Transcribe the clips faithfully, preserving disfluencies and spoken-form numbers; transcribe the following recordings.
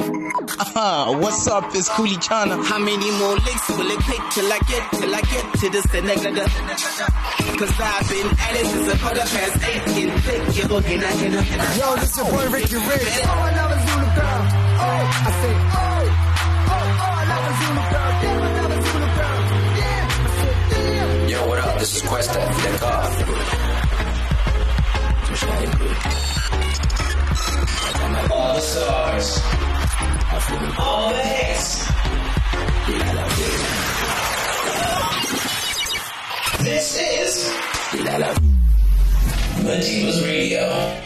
Uh, what's up? It's Coolie Chana. How many more licks will it take till I get, till I get to this nigga? Cause I've been at it since a quarter past eight. In thick, you go get a, get a, get a. Yo, this your boy Ricky Rich. Oh, I love a Zulu girl. Oh, I say, oh, oh, oh, I love a Zulu girl. Damn, I love a Zulu girl. Damn, I say, damn. Yo, what up? This is Questa. Deck off. All the stars. All the hits. This is Madiba's Radio.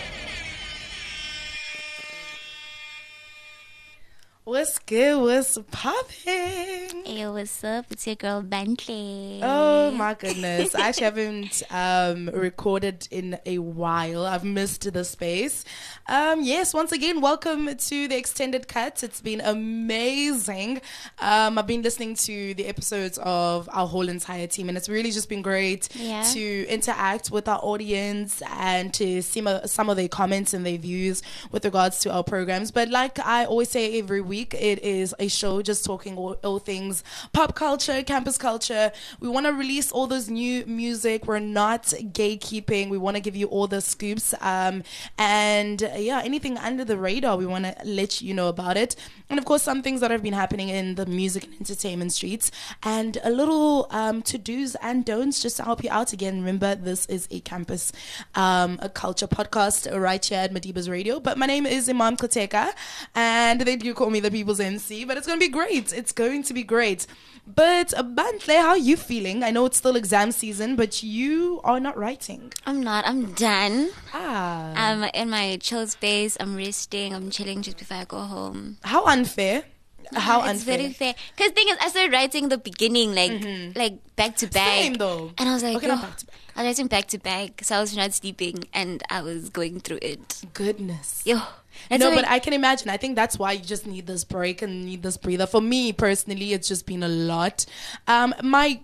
What's good? What's popping? Hey, what's up? It's your girl Bentley. Oh my goodness. I actually haven't um, recorded in a while. I've missed the space. Um, yes, once again, welcome to the extended cut. It's been amazing. Um, I've been listening to the episodes of our whole entire team, and it's really just been great yeah. to interact with our audience and to see mo- some of their comments and their views with regards to our programs. But like I always say every week, it is a show just talking all, all things pop culture, campus culture. We want to release all those new music. We're not gatekeeping. We want to give you all the scoops. Um, and uh, yeah, anything under the radar, we want to let you know about it. And of course, some things that have been happening in the music and entertainment streets, and a little um, to-dos and don'ts just to help you out. Again, remember, this is a campus, um, a culture podcast right here at Madiba's Radio. But my name is Imam Koteka, and they do call me the People's M C, but it's going to be great. It's going to be great. But uh, Bantle, how are you feeling? I know it's still exam season, but you are not writing. I'm not. I'm done. Ah. I'm in my chill space. I'm resting. I'm chilling just before I go home. How unfair. How it's unfair. very fair. Because the thing is, I started writing the beginning, like mm-hmm. like back to back. Same though. And I was like, okay, oh, back to back. I was writing back to back, so I was not sleeping, and I was going through it. Goodness. Yo. That's no, but I, I can imagine. I think that's why you just need this break and need this breather. For me personally, it's just been a lot. Um, my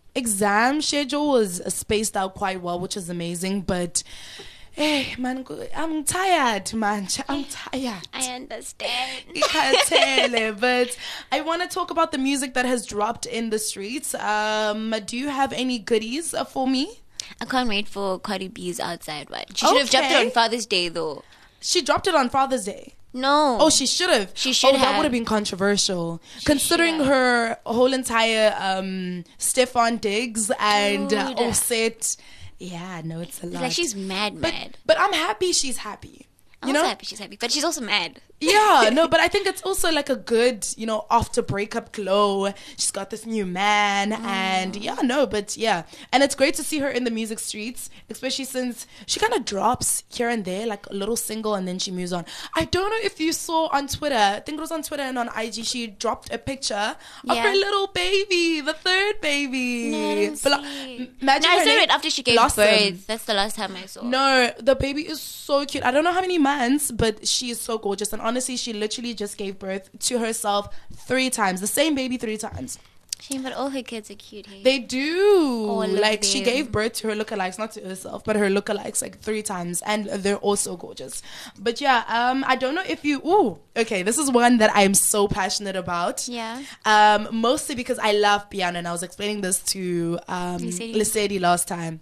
exam schedule was spaced out quite well, which is amazing. But hey, man, I'm tired, man. I'm tired. I understand. You can't tell it, but I want to talk about the music that has dropped in the streets. Um, do you have any goodies for me? I can't wait for Cardi B's Outside one. She should okay. have dropped it on Father's Day, though. She dropped it on Father's Day. No. Oh, she should have. She should oh, have. That would have been controversial. She Considering her whole entire um, Stefan Diggs and uh, Offset. Yeah, no, it's a lot. It's like she's mad, but, mad. But I'm happy she's happy. I'm you also know? happy she's happy, but she's also mad. Yeah, no, but I think it's also like a good, you know, after breakup glow. She's got this new man, mm. and yeah, no, but yeah. And it's great to see her in the music streets, especially since she kind of drops here and there, like a little single, and then she moves on. I don't know if you saw on Twitter, I think it was on Twitter and on I G, she dropped a picture yeah. of her little baby, the third baby. No, I didn't Bla- see. Imagine no, I her saw name. it after she gave Blossom. birth. That's the last time I saw. No, the baby is so cute. I don't know how many months, but she is so gorgeous. And honestly, she literally just gave birth to herself three times. The same baby three times. Shame, but all her kids are cute. Hey? They do. All like, she them. gave birth to her lookalikes, not to herself, but her lookalikes like three times. And they're also gorgeous. But yeah, um, I don't know if you... Ooh, okay, this is one that I'm so passionate about. Yeah. Um, mostly because I love piano. And I was explaining this to um, Lisedi last time.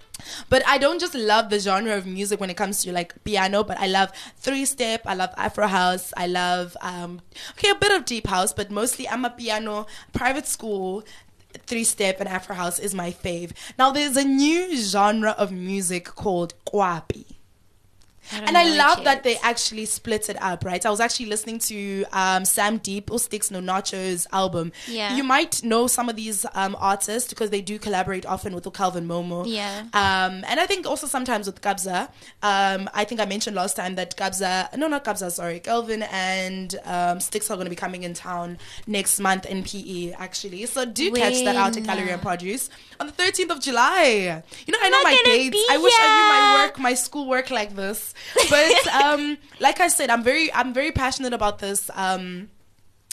But I don't just love the genre of music when it comes to like piano, but I love three step, I love Afro house, I love um okay a bit of deep house, but mostly I'm a piano private school. Three step and Afro house is my fave. Now there's a new genre of music called kwapi. I and I love that they actually split it up, right? I was actually listening to um, Sam Deep or Sticks No Nachos album. Yeah. You might know some of these um, artists because they do collaborate often with Calvin Momo. Yeah. Um, and I think also sometimes with Kabza. Um, I think I mentioned last time that Kabza, no, not Kabza, sorry, Calvin and um, Sticks are going to be coming in town next month in P E, actually. So do when? catch that out at Gallery and Produce on the thirteenth of July. You know, I know Not my gonna dates. be I wish I knew my here. work, my school work like this. But um, like I said, I'm very, I'm very passionate about this um,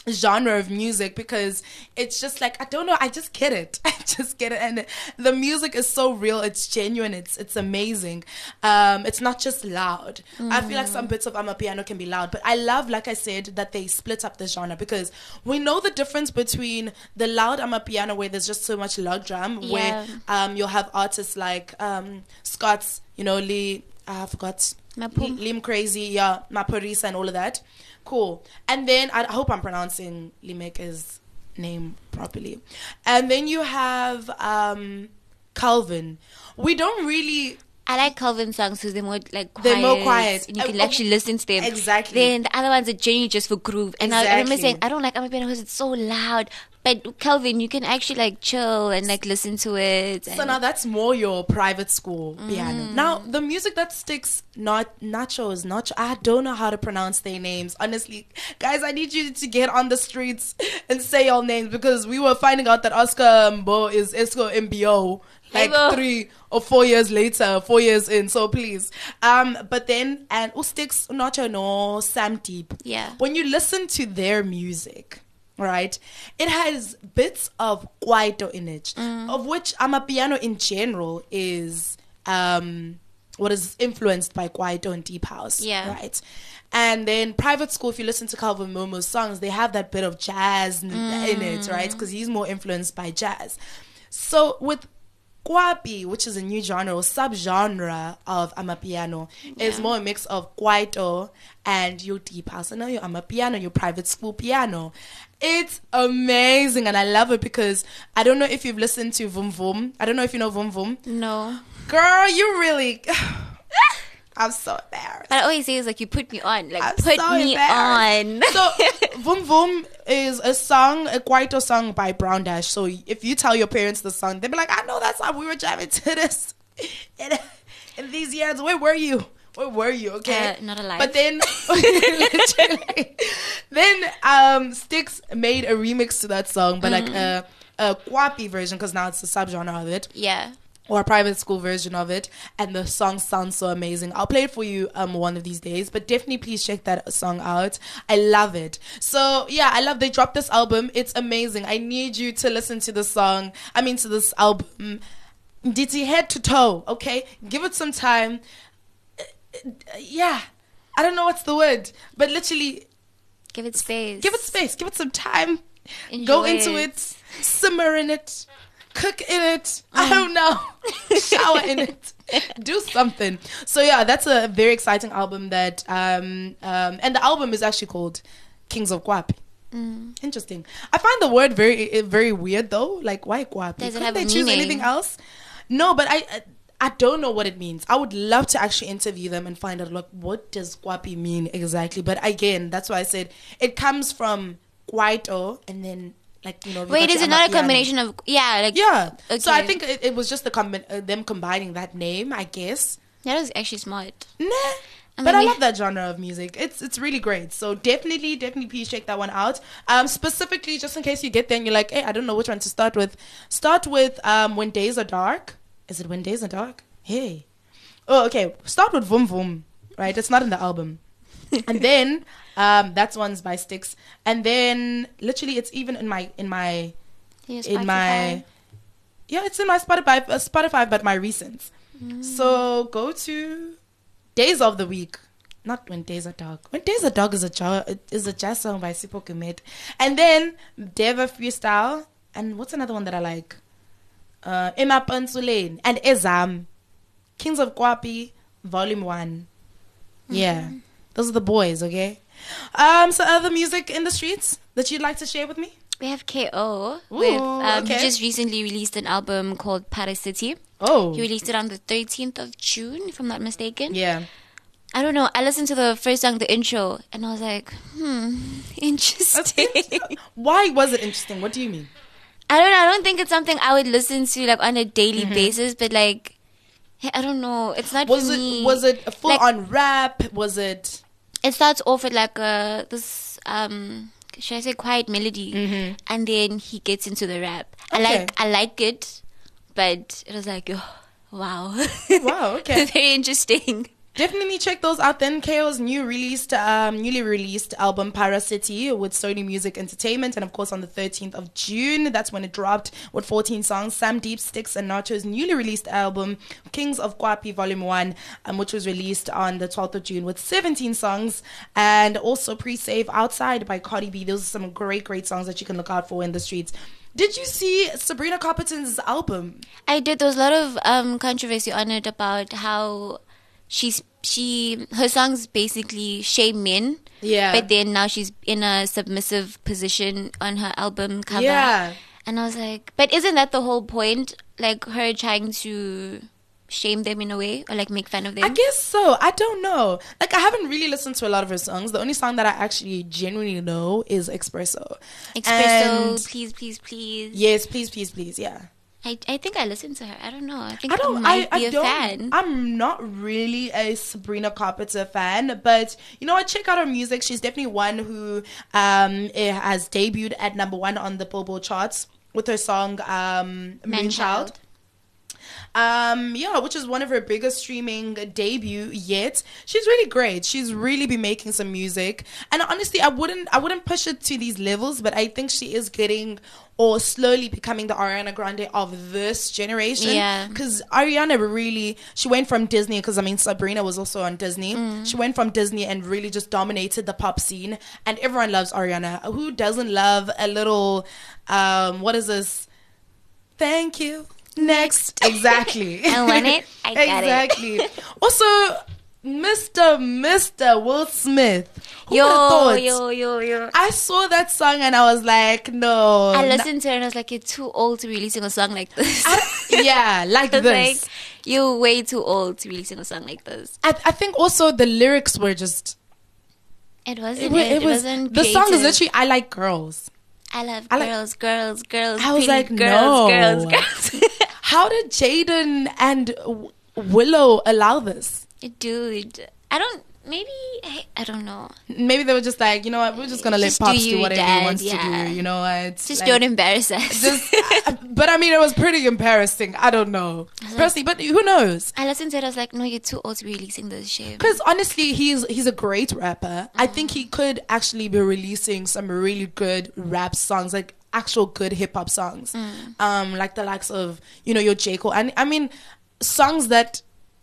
genre of music because it's just like I don't know I just get it I just get it and the music is so real, it's genuine, it's it's amazing. Um it's not just loud. mm. I feel like some bits of Amapiano can be loud, but I love, like I said, that they split up the genre because we know the difference between the loud Amapiano where there's just so much log drum, Yeah. where um you'll have artists like um Scott's, you know, Lee I forgot Mapum. Lim Crazy, yeah, Maporisa and all of that. Cool. And then I hope I'm pronouncing Limeka's name properly. And then you have um, Calvin. We don't really. I like Calvin songs because they're more like quiet. They're more quiet. And you can Uh, actually listen to them. Exactly. Then the other ones are genuinely just for groove. And I, I remember Exactly. saying, I don't like Amapiano because it's so loud. But Calvin, you can actually like chill and like listen to it. So and- now that's more your private school piano. Mm. Now the music that sticks, not nachos, nacho. I don't know how to pronounce their names. Honestly, guys, I need you to get on the streets and say your names because we were finding out that Oscar Mbo is Esco M B O like Aibo. three or four years later, four years in. So please, um, but then and Usticks Nacho no Sam Deep. Yeah. When you listen to their music, right, it has bits of kwaito in it, of which Amapiano in general is um, what is influenced by kwaito and deep house, Yeah. right? And then private school, if you listen to Calvin Momo's songs, they have that bit of jazz in, in it, right? Because he's more influenced by jazz. So with Kwapi, which is a new genre or subgenre of Amapiano, is more a mix of kwaito and your deep house. And now your Amapiano, your private school piano. It's amazing and I love it because I don't know if you've listened to Vum Vum. I don't know if you know Vum Vum. No. Girl, you really... I'm so embarrassed. But I always say is like, you put me on. Like, I'm put so me on. embarrassed. So, Vum Vum is a song, a kwaito song by Brown Dash. So, if you tell your parents the song, they'll be like, I know that song. We were jamming to this in, in these years. Where were you? Where were you? Okay. Uh, not alive. But then, literally, then um, Styx made a remix to that song, but like a, a kwapi version because now it's a subgenre of it. Yeah. Or a private school version of it, and the song sounds so amazing. I'll play it for you um one of these days, but definitely please check that song out. I love it. So yeah, I love they dropped this album. It's amazing. I need you to listen to the song. I mean to this album. Ditty head to toe, okay? Give it some time. Uh, Yeah, I don't know what's the word, but literally Give it space. give it space, give it some time. Enjoy Go into it. it, simmer in it, cook in it. I don't know. Shower in it. Do something. So yeah, that's a very exciting album that um um and the album is actually called Kings of Kwapi. Mm. Interesting. I find the word very very weird though. Like why Kwapi? Does it Couldn't have they a choose meaning? anything else? No, but I, I I don't know what it means. I would love to actually interview them and find out like what does Kwapi mean exactly. But again, that's why I said it comes from Kwaito and then like you know. we Wait, got is your it not a Amapiano. combination of yeah, like Yeah. So I Okay. think it, it was just the combi- uh, them combining that name, I guess. that was actually smart. Nah. I But mean, I we- love that genre of music. It's it's really great. So definitely, definitely please check that one out. Um, specifically, just in case you get there and you're like, hey, I don't know which one to start with. Start with um, When Days Are Dark. Is it When Days Are Dark? Hey. Oh, okay. Start with Vum Vum, right? It's not in the album. And then um, that's one's by Styx. And then literally, it's even in my in my Here's in Spotify. my yeah, it's in my Spotify uh, Spotify, but my recents. So go to Days of the Week. Not When Days Are Dark. When Days Are Dark is a ja- is a jazz song by Sipho Kumet. And then Deva Freestyle. And what's another one that I like? Uh, Emma Pansulane and Ezam. Kings of Kwapi, Volume One. Yeah, those are the boys. Okay. Um. So other music in the streets that you'd like to share with me? We have K O. Ooh, with, um, okay. He just recently released an album called Paris City. Oh. He released it on the thirteenth of June, if I'm not mistaken. Yeah. I don't know. I listened to the first song, the intro, and I was like, hmm, interesting. Why was it interesting? What do you mean? I don't know. I don't think it's something I would listen to like on a daily Mm-hmm. basis, but like, I don't know. It's not Was for it me. was it a full Like- on rap? Was it? It starts off with like a this um should I say quiet melody, and then he gets into the rap. I Mm-hmm. Okay. like I like it, but it was like oh, wow, Wow. Okay. very interesting. Definitely check those out then. K O's new released, um, newly released album Paracity with Sony Music Entertainment, and of course on the thirteenth of June, that's when it dropped with fourteen songs. Sam Deep Sticks and Nacho's newly released album Kings of Kwapi Volume one, um, which was released on the twelfth of June with seventeen songs, and also Pre-Save Outside by Cardi B. Those are some great, great songs that you can look out for in the streets. Did you see Sabrina Carpenter's album? I did. There was a lot of um, controversy on it about how she's she her songs basically shame men. Yeah. But then now she's in a submissive position on her album cover. Yeah. And I was like, but isn't that the whole point? Like her trying to shame them in a way, or like make fun of them? I guess so. I don't know. Like, I haven't really listened to a lot of her songs. The only song that I actually genuinely know is Espresso. Espresso, And please, please, please. yes, please, please, please. Yeah. I, I think I listened to her. I don't know. I think I I, don't. might I, be I a don't. fan. I'm not really a Sabrina Carpenter fan, but you know what? Check out her music. She's definitely one who um eh, has debuted at number one on the Billboard charts with her song um, Moonchild. Um, yeah, which is one of her biggest streaming debut yet. She's really great. She's really been making some music, and honestly, I wouldn't, I wouldn't push it to these levels, but I think she is getting, or slowly becoming, the Ariana Grande of this generation. Yeah. Because Ariana really, she went from Disney, because I mean Sabrina was also on Disney. Mm. She went from Disney and really just dominated the pop scene, and everyone loves Ariana. Who doesn't love a little, um, what is this? Thank you. Next. Exactly. I want it. I got exactly. it. Also, Mister Mister Will Smith. Who Yo, would've thought? yo, yo, yo. I saw that song and I was like, no. I listened to it and I was like, you're too old to releasing a song like this. I, yeah, like I was this. like, you're way too old to releasing a song like this. I, I think also the lyrics were just. It wasn't. It, wa- It, it was wasn't. the song is creative. literally I like girls. I love I like- girls, girls, girls. I was pretty like, girls, no. girls, girls. How did Jaden and W- Willow allow this? Dude, I don't. Maybe I, I don't know. Maybe they were just like, you know what, we're just gonna let Just do Pops do, you, whatever Dad, he wants yeah. to do. You know what? Just Like, don't embarrass us. just, but I mean, it was pretty embarrassing. I don't know, personally, but who knows? I listened to it. I was like, no, you're too old to be releasing this shit. Because honestly, he's he's a great rapper. I think he could actually be releasing some really good rap songs, like actual good hip hop songs, um, like the likes of, you know, your J. Cole, and I mean, songs that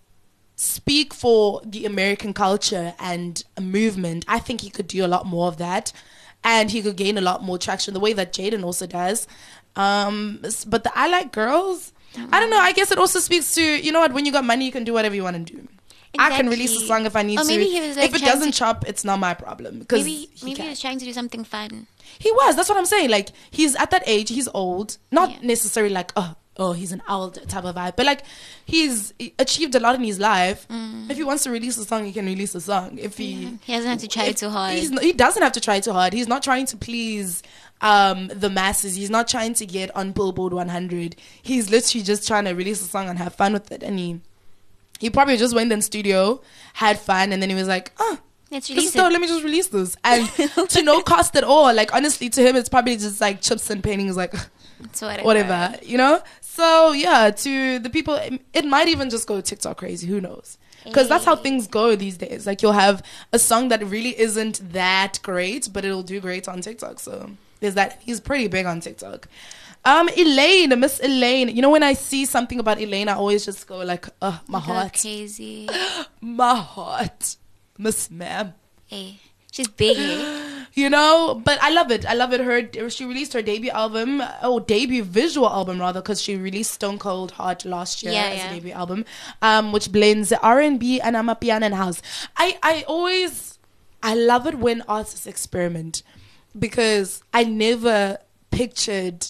speak for the American culture and a movement. I think he could do a lot more of that, and he could gain a lot more traction the way that Jaden also does. Um, s- but the I Like Girls, I don't know. I guess it also speaks to, you know what, when you got money, you can do whatever you want to do. I can release a Exactly. song if I need Or to. maybe he was, like, if it trying doesn't to- chop, it's not my problem. Because Maybe he, maybe can. he was trying to do something fun. He was. That's what I'm saying. Like, he's at that age. He's old. Not Yeah. necessarily like, oh, oh, he's an old type of vibe. But like, he's achieved a lot in his life. If he wants to release a song, he can release a song. If he He doesn't have to try if too hard. He's, not- he doesn't have to try too hard. He's not trying to please um, the masses. He's not trying to get on Billboard one hundred. He's literally just trying to release a song and have fun with it. And he he probably just went in the studio, had fun, and then he was like, oh, Let's this is release dope, it. let me just release this. And to no cost at all. Like, honestly, to him, it's probably just like chips and pennies, like, So whatever. whatever, you know? So, yeah, to the people, it, it might even just go TikTok crazy. Who knows? Because that's how things go these days. Like, you'll have a song that really isn't that great, but it'll do great on TikTok. So, there's that. He's pretty big on TikTok. Um, Elaine, Miss Elaine. You know, when I see something about Elaine, I always just go like, oh, my Go heart. crazy. My heart. Miss Ma'am. Hey, she's big. Eh? You know, but I love it. I love it. Her, she released her debut album, oh, debut visual album rather, because she released Stone Cold Heart last year Yeah, as yeah. a debut album, um, which blends R and B and Amapiano and house. I, I always, I love it when artists experiment, because I never pictured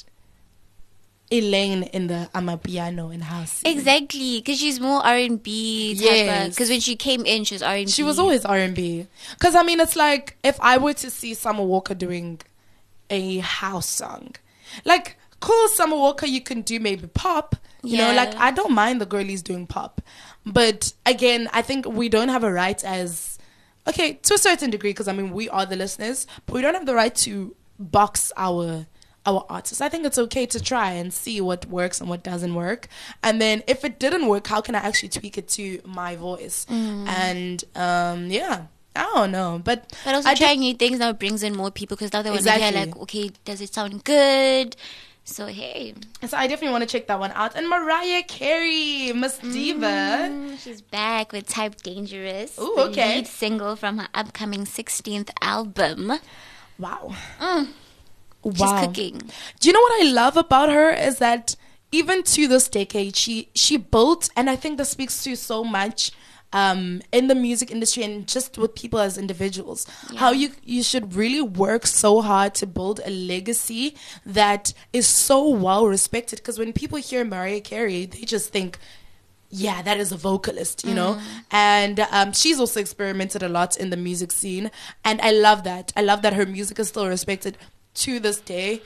Elaine in the Amapiano and house scene. Exactly, because she's more R and B type. Yes. Because when she came in, she was R and B. She was always R and B. Because, I mean, it's like, if I were to see Summer Walker doing a house song, like, cool, Summer Walker, you can do maybe pop. You know, Yeah. like, I don't mind the girlies doing pop. But, again, I think we don't have a right as, okay, to a certain degree, because, I mean, we are the listeners, but we don't have the right to box our our artists. I think it's okay to try and see what works and what doesn't work. And then if it didn't work, how can I actually tweak it to my voice? Mm. And um, yeah, I don't know. But, but also I trying did, new things now brings in more people because now they want exactly. to hear like, okay, does it sound good? So, hey. So I definitely want to check that one out. And Mariah Carey, Miss Diva. Mm, she's back with Type Dangerous. Ooh, the okay. lead single from her upcoming sixteenth album. Wow. Mm. Wow. She's cooking. Do you know what I love about her is that even to this decade, she she built, and I think this speaks to so much um, in the music industry and just with people as individuals, yeah. how you you should really work so hard to build a legacy that is so well respected. Because when people hear Mariah Carey, they just think, yeah, that is a vocalist, you know? Mm. And um, she's also experimented a lot in the music scene. And I love that. I love that her music is still respected to this day.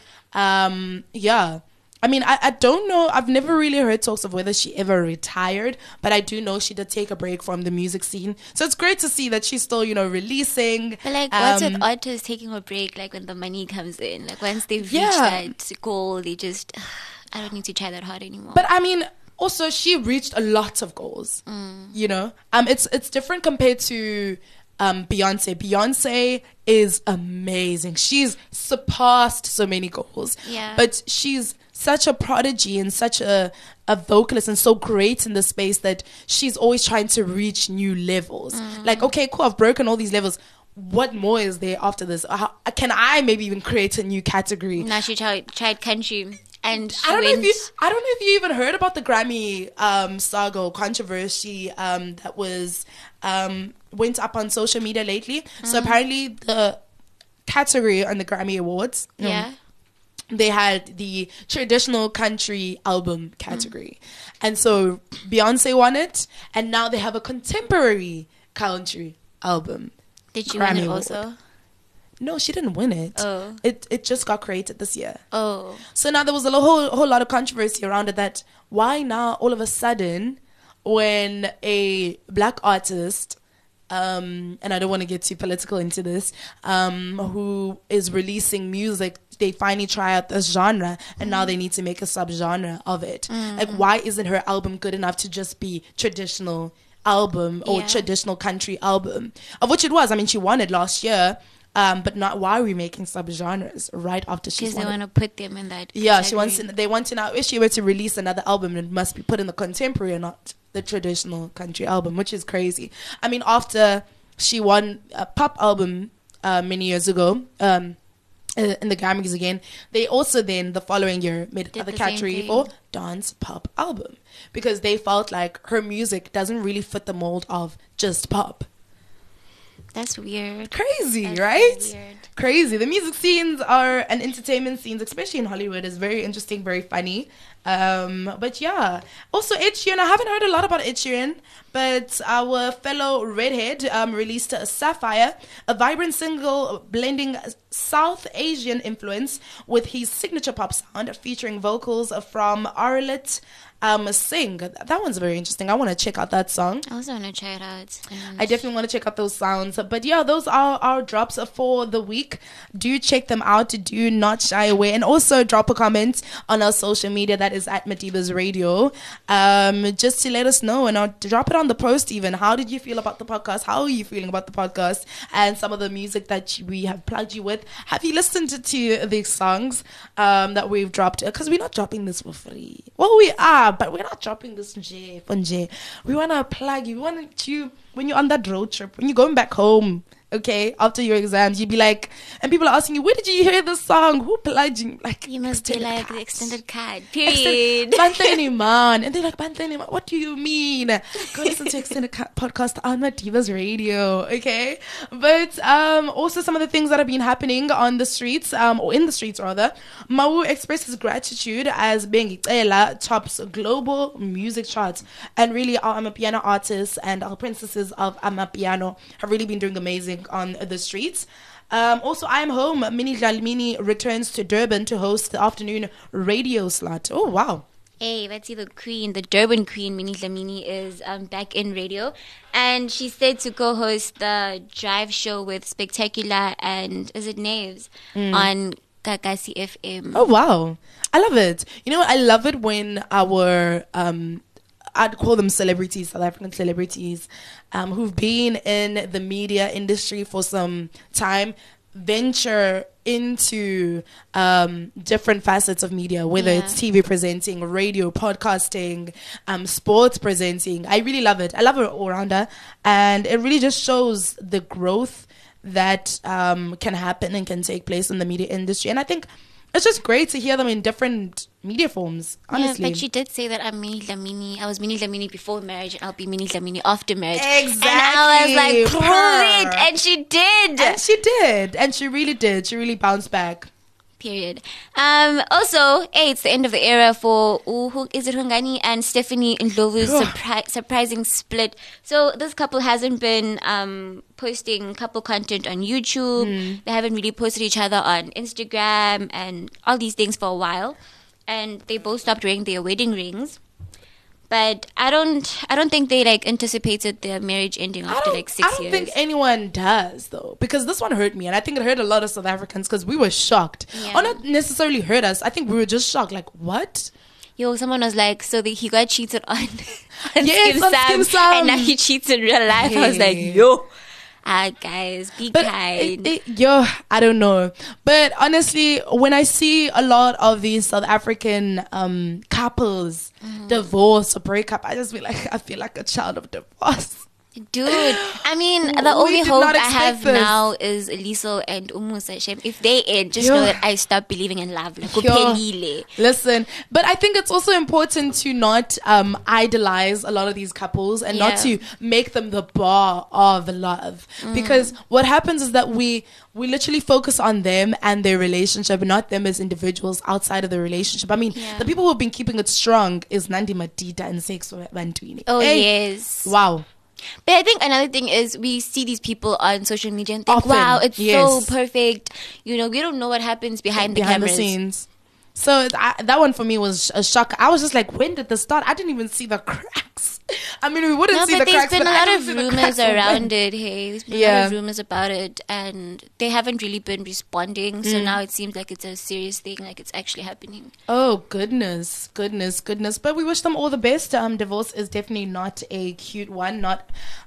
Um, yeah. I mean, I, I don't know. I've never really heard talks of whether she ever retired, but I do know she did take a break from the music scene. So it's great to see that she's still, you know, releasing. But like, um, what's with artists taking a break, like when the money comes in? Like once they've yeah. reached that goal, they just, I don't need to try that hard anymore. But I mean, also she reached a lot of goals, mm. you know? Um, it's, it's different compared to um, Beyonce. Beyonce is amazing. She's surpassed so many goals. Yeah. But she's such a prodigy and such a, a vocalist and so great in the space that she's always trying to reach new levels. Mm. Like, okay, cool, I've broken all these levels. What more is there after this? How, can I maybe even create a new category? Now she tried, tried country. And I don't went. know if you I don't know if you even heard about the Grammy um, saga or controversy um, that was um, went up on social media lately. Mm. So apparently the category on the Grammy Awards, yeah. Um, they had the traditional country album category. Mm. And so Beyonce won it, and now they have a contemporary country album. Did you Grammy win it Award. also? No, she didn't win it. Oh. It it just got created this year. Oh. So now there was a whole whole lot of controversy around it, that why now all of a sudden when a black artist, um, and I don't want to get too political into this, um, who is releasing music, they finally try out this genre and mm. now they need to make a subgenre of it. Mm. Like, why isn't her album good enough to just be traditional album or yeah. traditional country album? Of which it was. I mean, she won it last year. Um, but not why are we making subgenres right after she's Because they won want it? to put them in that. Yeah, category. she wants. To, they want to now. If she were to release another album, it must be put in the contemporary and not the traditional country album, which is crazy. I mean, after she won a pop album uh, many years ago, um, uh, in the Grammys again, they also then the following year made Did another the same category thing. for dance pop album because they felt like her music doesn't really fit the mold of just pop. That's weird. Crazy, That's right? weird. Crazy. The music scenes are and entertainment scenes, especially in Hollywood, is very interesting, very funny. Um, but yeah. Also, Ed Sheeran. I haven't heard a lot about Ed Sheeran, but our fellow redhead um, released Sapphire, a vibrant single blending South Asian influence with his signature pop sound, featuring vocals from Arlit Um, Singh. That one's very interesting. I want to check out that song. I also want to try it out. And I definitely want to check out those sounds. But yeah, those are our drops for the week. Do check them out. Do not shy away. And also drop a comment on our social media. That is at Madiba's Radio. Um, just to let us know. And I'll drop it on the post even. How did you feel about the podcast? How are you feeling about the podcast? And some of the music that we have plugged you with. Have you listened to, to these songs um, that we've dropped? Because we're not dropping this for free. Well, we are. But we're not dropping this J for J. We want to plug you. We want you, when you're on that road trip, when you're going back home, okay, after your exams, you'd be like, and people are asking you, where did you hear this song? Who plugged you? Like, you must be like cards. the extended card. Period. Extended, man. And they're like, Bantleni man, what do you mean? Go listen to extended Ca- podcast on Madiba's Radio, okay? But um, also some of the things that have been happening on the streets, um, or in the streets rather. Mau expresses gratitude as Bengicela tops global music charts, and really our Amapiano artists and our princesses of Amapiano have really been doing amazing on the streets. Um, also, I'm Home. Minnie Dlamini returns to Durban to host the afternoon radio slot. Oh, wow. Hey, let's see the queen, the Durban queen, Minnie Dlamini, is um, back in radio. And she's said to co-host the drive show with Spectacular and, is it Naves, mm. on Gagasi F M. Oh wow, I love it. You know what? I love it when our um, I'd call them celebrities, South African celebrities, um, who've been in the media industry for some time, venture into um, different facets of media, whether Yeah. it's T V presenting, radio, podcasting, um, sports presenting. I really love it. I love it all rounder, and it really just shows the growth that um, can happen and can take place in the media industry. And I think it's just great to hear them in different media forms, honestly. Yeah, but she did say that I'm Minnie Dlamini. I was Minnie Dlamini before marriage, and I'll be Minnie Dlamini after marriage. Exactly. And I was like, prove it, and she did. And she did. And she really did. She really bounced back. Period. Um, also, hey, it's the end of the era for uh, who, is it Hungani and Stephanie Ndlovu's surpri- surprising split. So this couple hasn't been um, posting couple content on YouTube. Mm. They haven't really posted each other on Instagram and all these things for a while. And they both stopped wearing their wedding rings. But I don't, I don't think they like anticipated their marriage ending I after don't, like six I don't years. think anyone does, though, because this one hurt me, and I think it hurt a lot of South Africans because we were shocked. Yeah. Or not necessarily hurt us. I think we were just shocked. Like, what? Yo, someone was like, so the, he got cheated on, on Yes, Skim on Sam, Skim Sam. and now he cheats in real life. I was like, Hey. yo, ah, guys, be But kind. it, it, yo, I don't know. But honestly, when I see a lot of these South African um, couples Mm-hmm. divorce or break up, I just feel like I feel like a child of divorce. Dude, I mean, the We only did hope not I expect have this. now is Eliso and Umusa Shem. If they end, just Yo. know that I stop believing in love. Like, Yo. kuphelile. Listen, but I think it's also important to not um, idolize a lot of these couples and not Yeah. to make them the bar of love. Because what happens is that we we literally focus on them and their relationship, not them as individuals outside of the relationship. I mean, Yeah. the people who have been keeping it strong is Nandi Matita and Sexo Bantwini. Oh, Hey, yes. wow. But I think another thing is we see these people on social media and think, Often, wow, it's yes. so perfect. You know, we don't know what happens behind, Behind the the cameras. scenes. So I, that one for me was a shock. I was just like, when did this start? I didn't even see the cracks. I mean, we wouldn't No, see but the there's cracks. been a but I lot didn't of see the rumors cracks of when. around it. Hey, there's been a lot Yeah. of rumors about it, and they haven't really been responding. Mm. So now it seems like it's a serious thing, like it's actually happening. Oh goodness, goodness, goodness! But we wish them all the best. Um, divorce is definitely not a cute one, not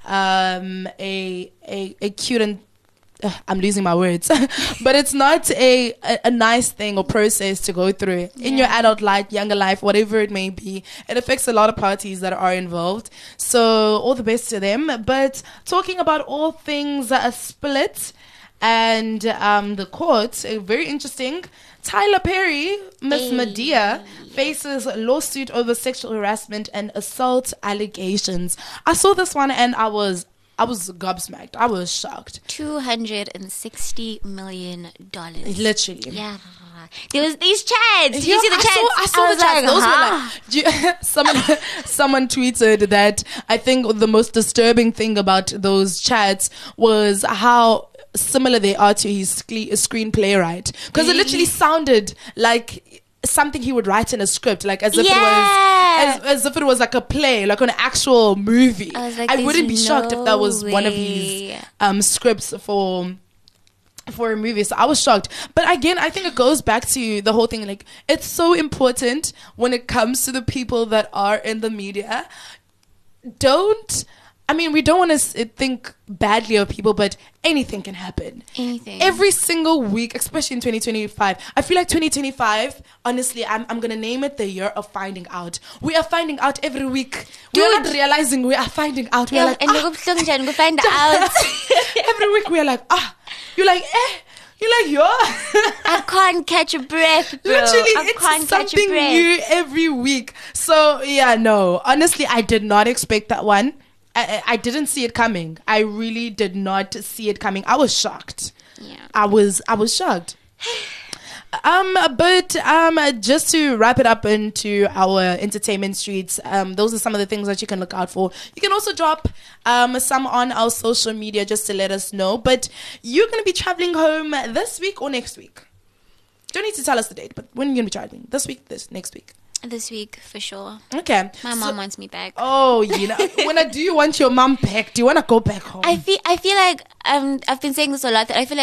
um a a a cute and uh, I'm losing my words, but it's not a, a a nice thing or process to go through in your Yeah. adult life, younger life, whatever it may be. It affects a lot of parties that are involved. So all the best to them. But talking about all things uh, split and um the court, uh, very interesting. Tyler Perry, Miss Hey. Medea, faces lawsuit over sexual harassment and assault allegations. I saw this one and I was I was gobsmacked. I was shocked. Two hundred and sixty million dollars. Literally. Yeah. There was these chats. Did you Yeah, see the I chats? Saw, I saw was the chats. like, Those huh? were like, do you, someone, someone tweeted that I think the most disturbing thing about those chats was how similar they are to his cle- screenplay, right? Because it literally sounded like something he would write in a script, like as if Yeah. it was as, as if it was like a play, like an actual movie. I was like, I wouldn't be there's shocked if that was no one of way. his um, scripts for for a movie. So I was shocked. But again, I think it goes back to the whole thing. Like, it's so important when it comes to the people that are in the media. Don't, I mean, we don't want to think badly of people, but anything can happen. Anything. Every single week, especially in twenty twenty-five. I feel like twenty twenty-five, honestly, I'm, I'm going to name it the year of finding out. We are finding out every week. We are Dude. not realizing we are finding out. We are Yeah, like, and ah. go go find out. Every week we are like, ah, you're like, eh, you're like, yo. I can't catch a breath, bro. Literally, I can't it's catch a something breath. new every week. So yeah, no, honestly, I did not expect that one. I, I I didn't see it coming. I really did not see it coming. I was shocked. Yeah. I was I was shocked. Um, but um, just to wrap it up into our entertainment streets, um, those are some of the things that you can look out for. You can also drop um some on our social media just to let us know. But you're gonna be traveling home this week or next week? Don't need to tell us the date, but when are you gonna be traveling? This week, this next week? This week, for sure. Okay. My So- mom wants me back. Oh, you know, when I, do you want your mom back? Do you want to go back home? I feel I feel like um I've been saying this a lot, that I feel like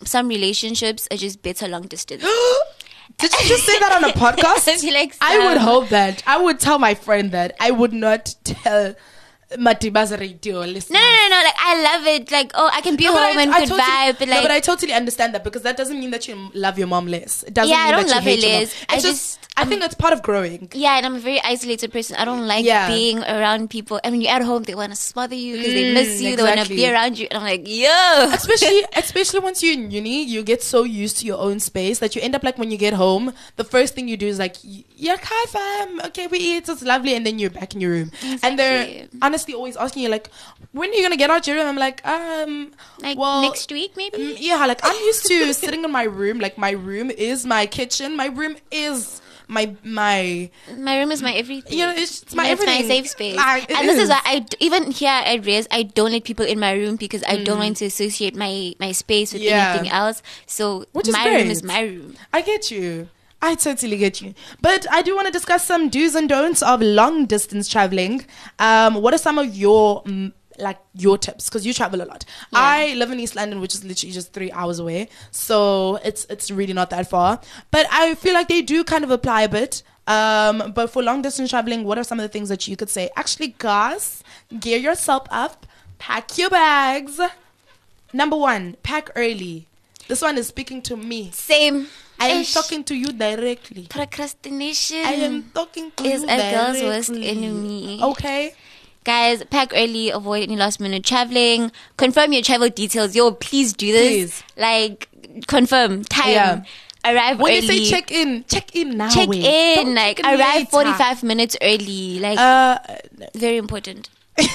some relationships are just better long distance. Did you just say that on a podcast? I feel like I would some- hope that. I would tell my friend that. I would not tell Matiba's radio listeners. No, no, no, no. Like, I love it. Like, oh, I can be No, but home I- and I good totally- vibe. But no, like, but I totally understand that because that doesn't mean that you love your mom less. It doesn't Yeah, I mean don't that you love her hate your mom. less. It's I just, just- I think it's part of growing. yeah, and I'm a very isolated person. I don't like Yeah. being around people. I mean, you're at home, they want to smother you because they miss you. They want to exactly. be around you. And I'm like, yo. especially especially once you're in uni, you get so used to your own space that you end up like when you get home, the first thing you do is like, y- yeah, hi fam, okay, we eat, it's lovely, and then you're back in your room. And they're Exactly. honestly always asking you like, when are you gonna get out your room? I'm like, um, Like, well, next week, maybe? mm, yeah, like I'm used to sitting in my room. Like my room is my kitchen. My room is my my. My room is my everything. You know, it's- it's my It's everything. my safe space. Like, it and this is is. why I d- even here at Reyes, I don't let people in my room because I Mm. don't want to associate my my space with Yeah. anything else. So Which is my room great. is my room. I get you. I totally get you. But I do want to discuss some do's and don'ts of long distance traveling. Um, what are some of your mm, like your tips? Because you travel a lot. Yeah. I live in East London, which is literally just three hours away, so it's it's really not that far. But I feel like they do kind of apply a bit. Um, but for long distance traveling, what are some of the things that you could say? Actually, guys, gear yourself up, pack your bags. Number one, pack early. This one is speaking to me. Same. I am Ish. talking to you directly. Procrastination. I am talking to Is you a girl's directly. worst enemy. Okay. Guys, pack early, avoid any last minute traveling. Confirm your travel details. Yo, please do this. Please. Like, confirm time. Yeah. Arrive When early. they say check in, check in now. Check eh. in. Don't Like, check in arrive later. forty-five minutes early. Like, Uh, very important.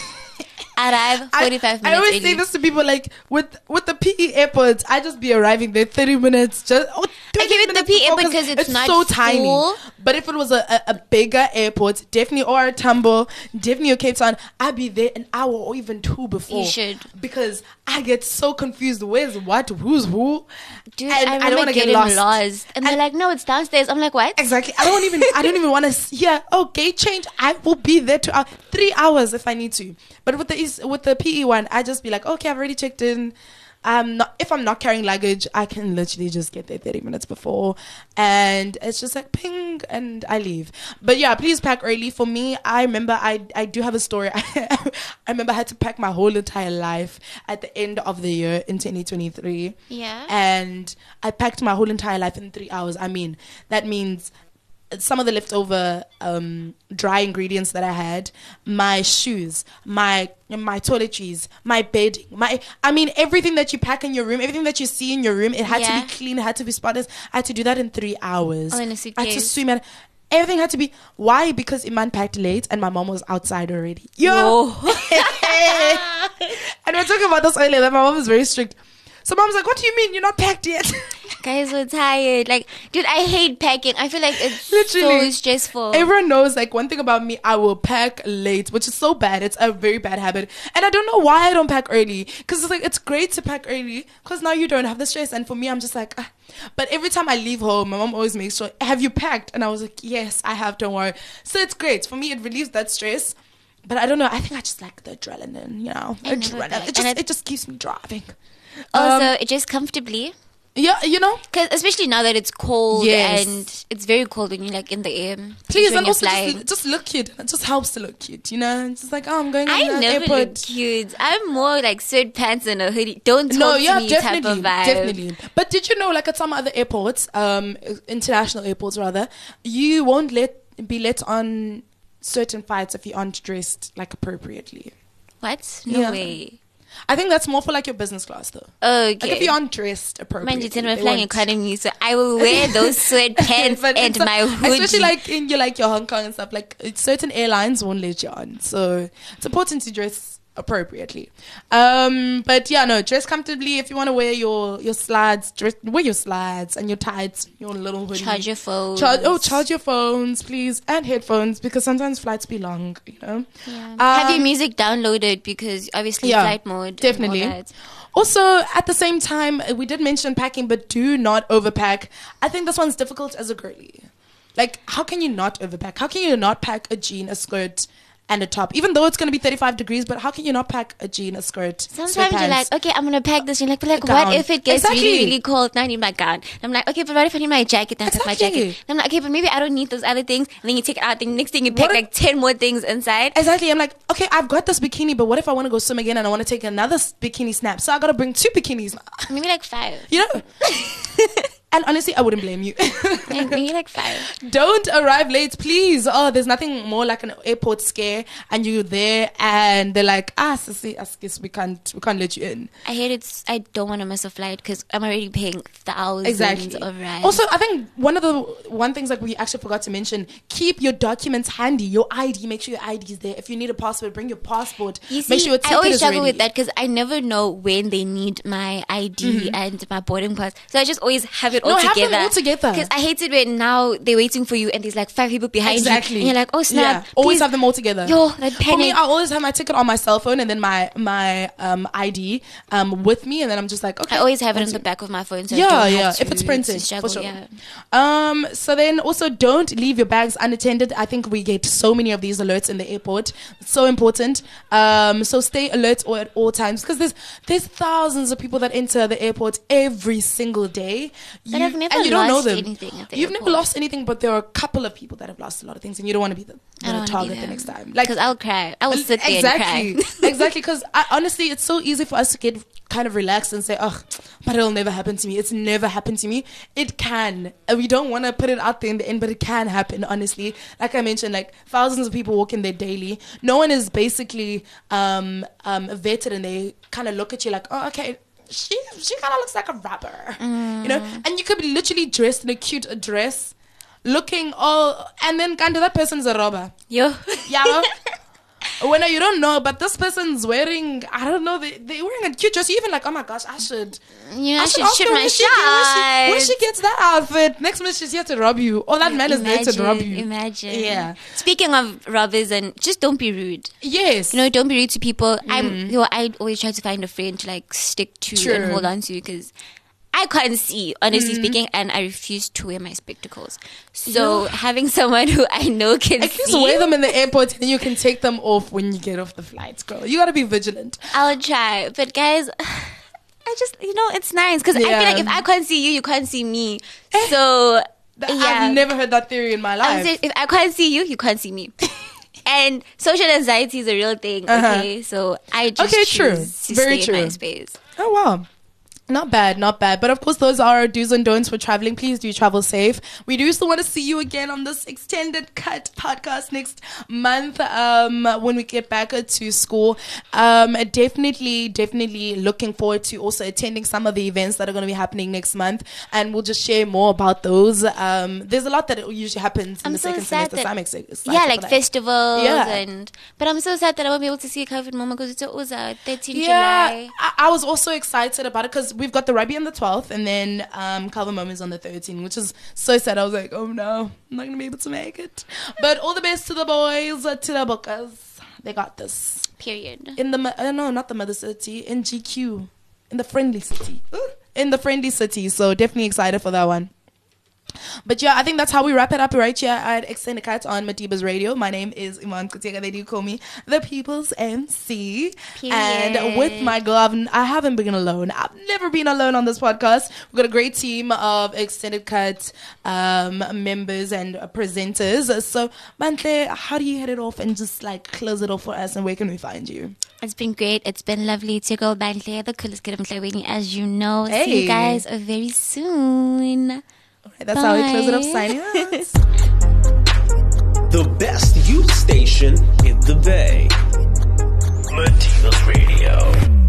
Arrive I, forty-five I minutes always early. say this to people like with with the P E airports, I just be arriving there thirty minutes just oh, twenty give it the minutes P E before, because it's not so tiny. full. But if it was a, a, a bigger airport, definitely or a Tambo, definitely or Cape Town, I'd be there an hour or even two before. You should. Because I get so confused. Where's what? Who's who? Dude, And I I don't remember wanna get getting lost. lost. And, they're And- like, no, it's downstairs. I'm like, what? Exactly. I don't even. I don't even want to hear. Oh, gate change. I will be there to uh, three hours if I need to. But with the East- with the P E one, I just be like, okay, I've already checked in. Um, not, if I'm not carrying luggage, I can literally just get there thirty minutes before, and it's just like ping, and I leave. But yeah, please pack early. For me, I remember I I do have a story. I remember I had to pack my whole entire life at the end of the year in twenty twenty-three. Yeah. And I packed my whole entire life in three hours. I mean, that means some of the leftover um, dry ingredients that I had, my shoes, my my toiletries, my bedding, my I mean everything that you pack in your room, everything that you see in your room, it had Yeah. to be clean, it had to be spotless. I had to do that in three hours. Oh, in a I had to suitcase. swim at everything had to be why? Because Iman packed late and my mom was outside already. Yo. Whoa. And we we're talking about this earlier that my mom is very strict. So mom's like, what do you mean you're not packed yet? Guys, we're tired. Like, dude, I hate packing. I feel like it's Literally. so stressful. Everyone knows, like, one thing about me, I will pack late, which is so bad. It's a very bad habit. And I don't know why I don't pack early. Because it's like, it's great to pack early because now you don't have the stress. And for me, I'm just like, ah. But every time I leave home, my mom always makes sure, have you packed? And I was like, yes, I have, don't worry. So it's great. For me, it relieves that stress. But I don't know. I think I just like the adrenaline, you know. I never Adrenaline. pack. It just, And I- it just keeps me driving. also, Um, just comfortably. yeah, you know. Because especially now that it's cold Yes. and it's very cold when you're like in the air. Please, when and you're also flying. just, just look cute. It just helps to look cute, you know. It's just like, oh, I'm going. I on the never airport. look cute. I'm more like sweatpants and a hoodie. Don't talk No, to yeah, me type definitely, of vibe. definitely. But did you know, like at some other airports, um, international airports rather, you won't let be let on certain flights if you aren't dressed like appropriately. What? No Yeah. way. I think that's more for like your business class though. Okay. Like if you aren't dressed appropriately. Mind you, ten, we're they flying won't. economy, so I will wear those sweatpants But and it's my not- hoodie. especially like in your like your Hong Kong and stuff. Like it's- certain airlines won't let you on, so it's important to dress appropriately. Um, but yeah, no, dress comfortably. If you want to wear your your slides, dress wear your slides and your tights, your little hoodie. Charge your phone. Charge, oh, charge your phones, please, and headphones because sometimes flights be long. You know. Yeah. Um, Have your music downloaded because obviously yeah, flight mode. and definitely. all that. Also, at the same time, we did mention packing, but do not overpack. I think this one's difficult as a girly. Like, how can you not overpack? How can you not pack a jean, a skirt, and a top, even though it's going to be thirty-five degrees. But how can you not pack a jean, a skirt? Sometimes you're like, okay, I'm gonna pack this. You're like, but like, Gown. what if it gets Exactly. really, really cold? Now I need my gown. I'm like, okay, but what if I need my jacket? Then I take my Exactly. jacket. Then I'm like, okay, but maybe I don't need those other things. And then you take it out. Then next thing you pack What like ten more things inside. Exactly. I'm like, okay, I've got this bikini, but what if I want to go swim again and I want to take another s- bikini snap? So I got to bring two bikinis. Maybe like five. You know? And honestly, I wouldn't blame you. Maybe like five. Don't arrive late, please. Oh, there's nothing more like an airport scare, and you're there, and they're like, ah, sissy, I guess we can't, we can't let you in. I hate it. I don't want to miss a flight because I'm already paying thousands Exactly. of rides. Also, I think one of the one things like we actually forgot to mention: keep your documents handy. Your I D. Make sure your I D is there. If you need a passport, bring your passport. You see, Make sure your I ticket always is struggle ready. with that because I never know when they need my I D and my boarding pass. So I just always have it all Mm-hmm. No, have them together. all together. Because I hate it when now they're waiting for you and there's like five people behind Exactly. you. And you're like, oh snap. Yeah. Always please. have them all together. Yo, that For me, panic. I always have my ticket on my cell phone and then my my um, I D um, with me, and then I'm just like, okay. I always have it on that's the back of my phone. So Yeah, I don't yeah, have to, if it's printed, to struggle, for sure. yeah. Um, so then also don't leave your bags unattended. I think we get so many of these alerts in the airport. It's so important. Um, so stay alert or at all times because there's there's thousands of people that enter the airport every single day. But I've never and you don't know lost them. anything at the You've airport. never lost anything, but there are a couple of people that have lost a lot of things, and you don't want to be the, I don't the wanna target be the there. next time. Like, Because I'll cry. I will sit there exactly, and cry. exactly. Because honestly, it's so easy for us to get kind of relaxed and say, "Oh, but it'll never happen to me." It's never happened to me. It can. And we don't want to put it out there in the end, but it can happen. Honestly, like I mentioned, like thousands of people walk in there daily. No one is basically um, um, vetted, and they kind of look at you like, "Oh, okay." She she kind of looks like a rapper, Mm. you know. And you could be literally dressed in a cute dress, looking all, and then kind of that person's a robber. Yo. Yeah. When you don't know, but this person's wearing, I don't know, they, they're wearing a cute dress. You're even like, oh my gosh, I should. You know, I should ask shoot her my where she, where, she, where shot. she gets that outfit. Next minute, she's here to rob you. Or that man is there to rob you. Imagine. Yeah. Speaking of robbers, and just don't be rude. Yes. You know, don't be rude to people. I'm, you know, I always try to find a friend to like stick to True. and hold on to because I can't see, honestly speaking, and I refuse to wear my spectacles. So having someone who I know can At least see, wear them in the airport and you can take them off when you get off the flight, girl. You gotta be vigilant. I'll try. But guys, I just, you know, it's nice because I Yeah. feel like if I can't see you, you can't see me. So Th- yeah. I've never heard that theory in my I life. would say if I can't see you, you can't see me. And social anxiety is a real thing. Uh-huh. Okay, so I just Okay, choose true. to Very stay in my true. space. Oh, wow. Not bad, not bad. But of course, those are our do's and don'ts for traveling. Please do travel safe. We do still want to see you again on this extended cut podcast next month um, when we get back to school. Um, definitely, definitely looking forward to also attending some of the events that are going to be happening next month. And we'll just share more about those. Um, there's a lot that usually happens in I'm the so second sad semester. that- So I'm excited. Yeah, like festivals Yeah. and. But I'm so sad that I won't be able to see COVID Mama because it's Uza, thirteenth Yeah, July. I, I was also excited about it because we've got the rugby on the twelfth and then um, Calvin Mom is on the thirteenth, which is so sad. I was like, oh no, I'm not going to be able to make it. But all the best to the boys, uh, to the bookers. They got this. Period. In the, mo- uh, no, not the mother city, in G Q, in the friendly city. Ooh, in the friendly city. So definitely excited for that one. But yeah, I think that's how we wrap it up right here at Extended Cut on Madiba's Radio. My name is Iman Kutega. They do call me the People's M C. Period. And with my glove, I haven't been alone. I've never been alone on this podcast. We've got a great team of Extended Cut um, members and uh, presenters. So, Mantle, how do you head it off and just like close it off for us? And where can we find you? It's been great. It's been lovely to go back there. The coolest kid of Mhlawini, as you know. See Hey. you guys very soon. All right, that's how we close it up. Bye. Signing out. The best youth station in the Bay. Madiba's Radio.